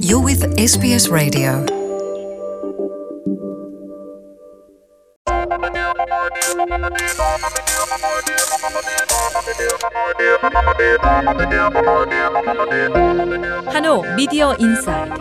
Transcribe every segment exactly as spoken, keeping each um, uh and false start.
You're with 에스비에스 Radio. 한호 미디어 인사이드.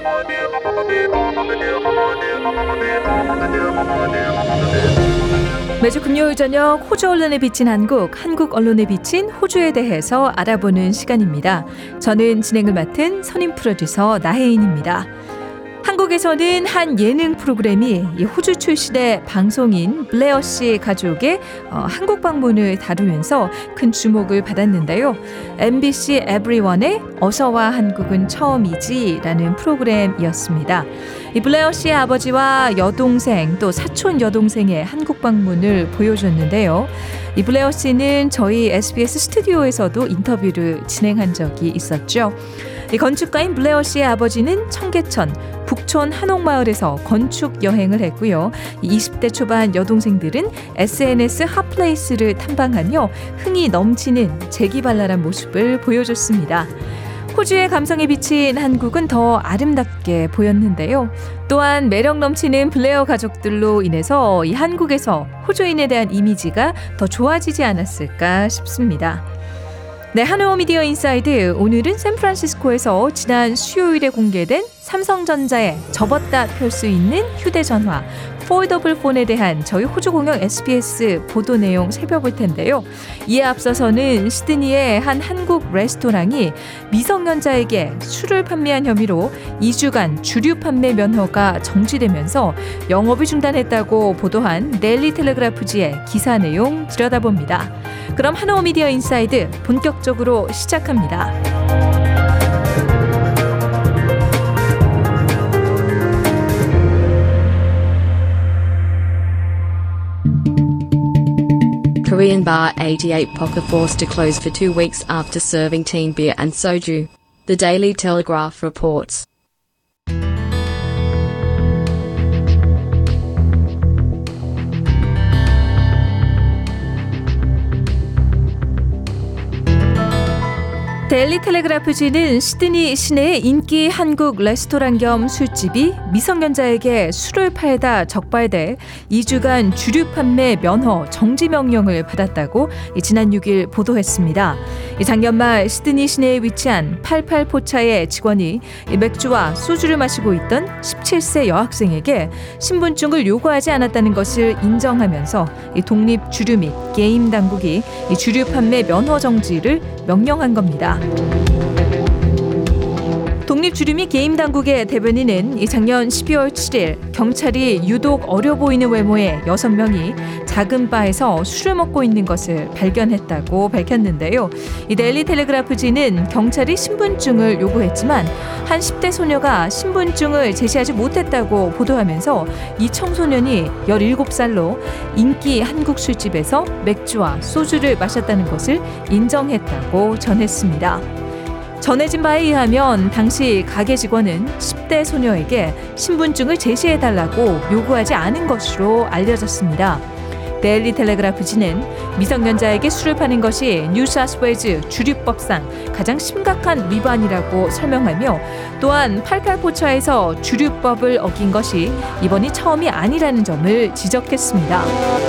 매주 금요일 저녁 호주 언론에 비친 한국, 한국 언론에 비친 호주에 대해서 알아보는 시간입니다. 저는 진행을 맡은 선임 프로듀서 나혜인입니다. 한국에서는 한 예능 프로그램이 이 호주 출신의 방송인 블레어 씨 가족의 어, 한국 방문을 다루면서 큰 주목을 받았는데요. 엠비씨 에브리원의 어서와 한국은 처음이지 라는 프로그램이었습니다. 이 블레어 씨의 아버지와 여동생 또 사촌 여동생의 한국 방문을 보여줬는데요. 이 블레어 씨는 저희 에스비에스 스튜디오에서도 인터뷰를 진행한 적이 있었죠. 이 건축가인 블레어 씨의 아버지는 청계천, 북촌 한옥마을에서 건축 여행을 했고요. 이십 대 초반 여동생들은 에스엔에스 핫플레이스를 탐방하며 흥이 넘치는 재기발랄한 모습을 보여줬습니다. 호주의 감성에 비친 한국은 더 아름답게 보였는데요. 또한 매력 넘치는 블레어 가족들로 인해서 이 한국에서 호주인에 대한 이미지가 더 좋아지지 않았을까 싶습니다. 네, 한호 미디어 인사이드, 오늘은 샌프란시스코에서 지난 수요일에 공개된 삼성전자에 접었다 펼 수 있는 휴대전화 폴더블 폰에 대한 저희 호주 공영 에스비에스 보도 내용 살펴볼 텐데요. 이에 앞서서는 시드니의 한 한국 레스토랑이 미성년자에게 술을 판매한 혐의로 이 주간 주류 판매 면허가 정지되면서 영업을 중단했다고 보도한 데일리 텔레그래프지의 기사 내용 들여다봅니다. 그럼 한호 미디어 인사이드 본격적으로 시작합니다. Korean bar eighty-eight Poker forced to close for two weeks after serving teen beer and soju. The Daily Telegraph reports. 데일리 텔레그래프지는 시드니 시내의 인기 한국 레스토랑 겸 술집이 미성년자에게 술을 팔다 적발돼 이 주간 주류 판매 면허 정지 명령을 받았다고 지난 육 일 보도했습니다. 작년 말 시드니 시내에 위치한 팔십팔 포차의 직원이 맥주와 소주를 마시고 있던 십칠 세 여학생에게 신분증을 요구하지 않았다는 것을 인정하면서 독립 주류 및 게임 당국이 주류 판매 면허 정지를 명령한 겁니다. 독립주류 및 게임 당국의 대변인은 작년 십이월 칠일 경찰이 유독 어려 보이는 외모의 여섯 명이 작은 바에서 술을 먹고 있는 것을 발견했다고 밝혔는데요. 이 데일리 텔레그래프지는 경찰이 신분증을 요구했지만 한 십 대 소녀가 신분증을 제시하지 못했다고 보도하면서 이 청소년이 열일곱 살로 인기 한국 술집에서 맥주와 소주를 마셨다는 것을 인정했다고 전했습니다. 전해진 바에 의하면 당시 가게 직원은 십 대 소녀에게 신분증을 제시해달라고 요구하지 않은 것으로 알려졌습니다. 데일리 텔레그래프지는 미성년자에게 술을 파는 것이 뉴사우스웨일즈 주류법상 가장 심각한 위반이라고 설명하며 또한 팔십팔 포차에서 주류법을 어긴 것이 이번이 처음이 아니라는 점을 지적했습니다.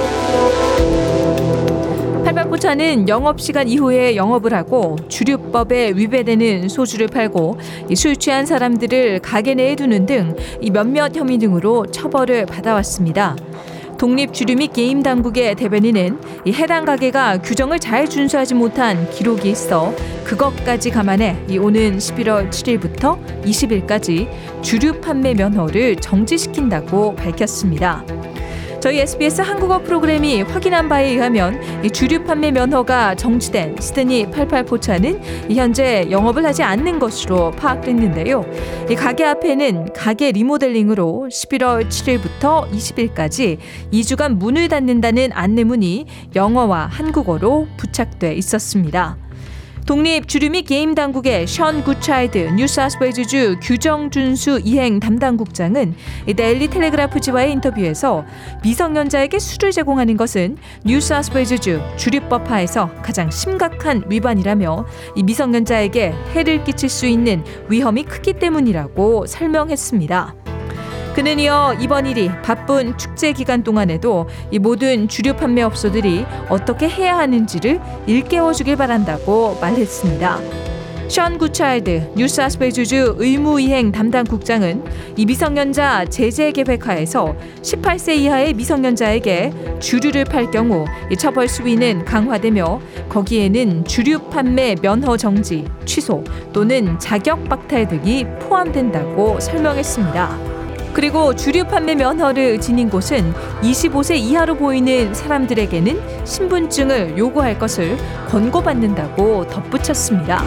팔십팔 포차는 영업시간 이후에 영업을 하고 주류법에 위배되는 소주를 팔고 술 취한 사람들을 가게 내에 두는 등 몇몇 혐의 등으로 처벌을 받아왔습니다. 독립주류 및 게임 당국의 대변인은 이 해당 가게가 규정을 잘 준수하지 못한 기록이 있어 그것까지 감안해 이 오는 십일월 칠일부터 이십일까지 주류 판매 면허를 정지시킨다고 밝혔습니다. 저희 에스비에스 한국어 프로그램이 확인한 바에 의하면 이 주류 판매 면허가 정지된 시드니 팔십팔 포차는 현재 영업을 하지 않는 것으로 파악됐는데요. 이 가게 앞에는 가게 리모델링으로 십일월 칠일부터 이십일까지 이 주간 문을 닫는다는 안내문이 영어와 한국어로 부착돼 있었습니다. 독립 주류 및 게임 당국의 션 굿차일드 뉴사우스웨일즈주 규정 준수 이행 담당국장은 데일리 텔레그라프지와의 인터뷰에서 미성년자에게 술을 제공하는 것은 뉴사우스웨일즈주 주류법 하에서 가장 심각한 위반이라며 이 미성년자에게 해를 끼칠 수 있는 위험이 크기 때문이라고 설명했습니다. 그는 이어 이번 일이 바쁜 축제 기간 동안에도 이 모든 주류 판매업소들이 어떻게 해야 하는지를 일깨워주길 바란다고 말했습니다. 션 굿차일드 뉴사우스웨일즈주 의무이행 담당 국장은 이 미성년자 제재 계획하에서 십팔 세 이하의 미성년자에게 주류를 팔 경우 이 처벌 수위는 강화되며 거기에는 주류 판매 면허 정지, 취소 또는 자격 박탈 등이 포함된다고 설명했습니다. 그리고 주류 판매 면허를 지닌 곳은 이십오 세 이하로 보이는 사람들에게는 신분증을 요구할 것을 권고받는다고 덧붙였습니다.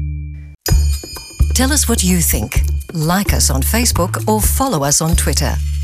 Tell us what you think. Like us on Facebook or follow us on Twitter.